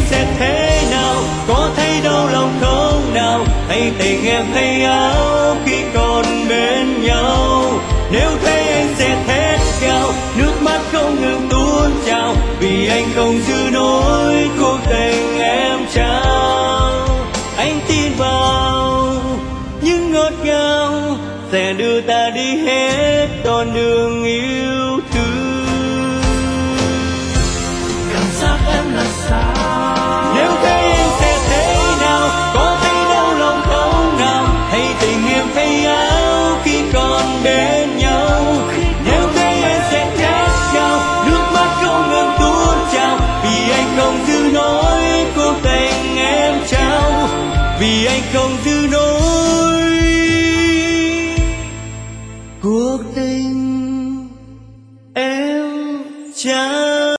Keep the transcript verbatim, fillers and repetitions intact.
sẽ thế nào, có thấy đau lòng không nào, thấy tình em thay áo khi còn bên nhau. Nếu thấy anh sẽ thét gào, nước mắt không ngừng tuôn trào, vì anh không giữ nổi cuộc tình em trao. Anh tin vào những ngọt ngào sẽ đưa ta đi hết con đường yêu thương. Cảm giác em là sao? Nếu thấy anh sẽ thế nào, có thấy đau lòng không nào, hay tình em thay áo khi còn bên nhau. Nếu thấy anh sẽ thét gào, nước mắt không ngừng tuôn trào, vì anh không giữ nổi cuộc tình em trao, vì anh không giữ